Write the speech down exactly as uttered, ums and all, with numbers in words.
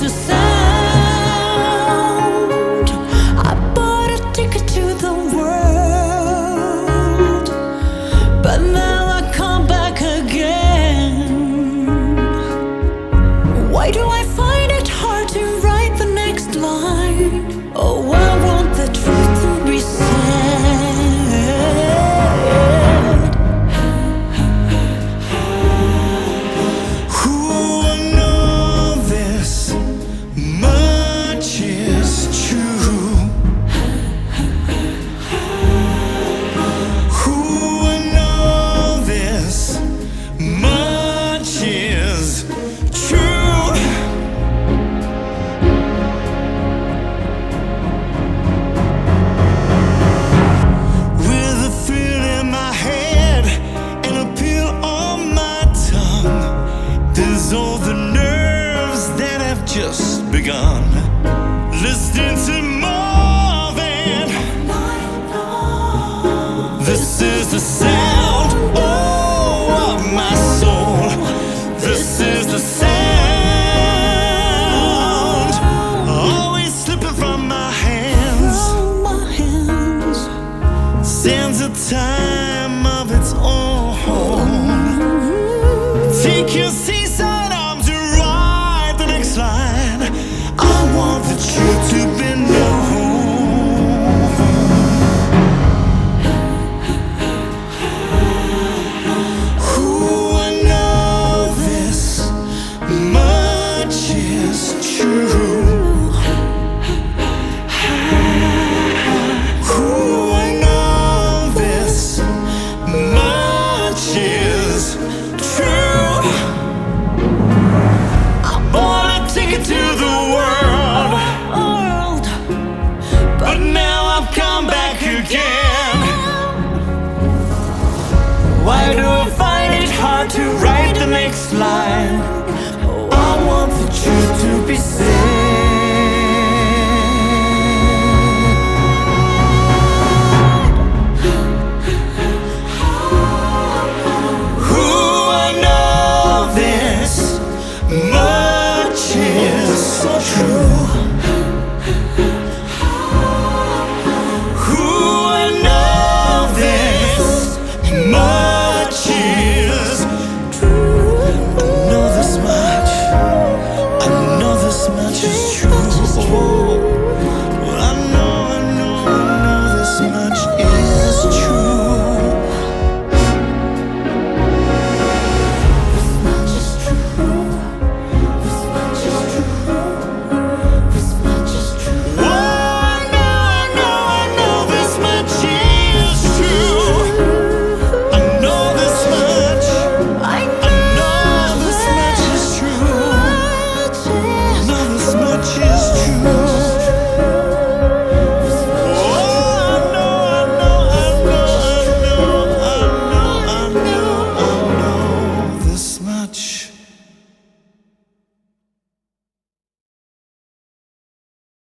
the sound. I bought a ticket to the world, but now I come back again. Why do I find it hard to write the next line? Oh, I want the truth to be said. Who I know this much is true. Who I know this much is true. With a thrill in my head and a pill on my tongue, there's all the nerves that have just begun. Listening to Marvin, this is the sound, oh, of my soul. This is the sound, always slipping from my hands. From my hands, Stands a time of its own. Take your seaside arm to write the next line. I want the truth to be known. Who I know this much is true. Who I know this much is true. I bought a ticket to the world, world, but now I've come back again. Why do I find it hard to write the next line? I want the truth to be said. Who I know this much is so true. Who I know this much is true. I know this much. I know this much is true.